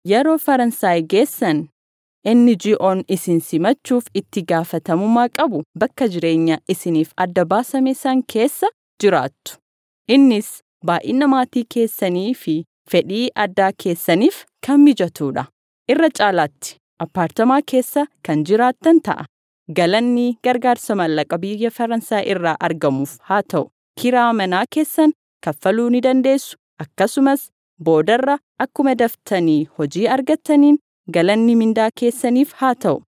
Yeroo Faransaay geessan NGO'n isin simachuuf itti gaafatamummaa qabu bakka jireenya isiniif adda baasame san keessa jiraattu. Innis baay'ina maatii keessanii fi fedhii addaa keessaniif kan mijatuudha. Irra caalaatti apartamaa keessa kan jiraattan ta'a. Galanni gargaarsa mallaqa biyya Faransaay irraa argamuuf haa ta'u. Kiraa manaa keessan kaffaluu ni dandeessu. Akkasumas boodarra akkuma daftanii hojii argattaniin galanni mindaa keessaniif haa ta'u.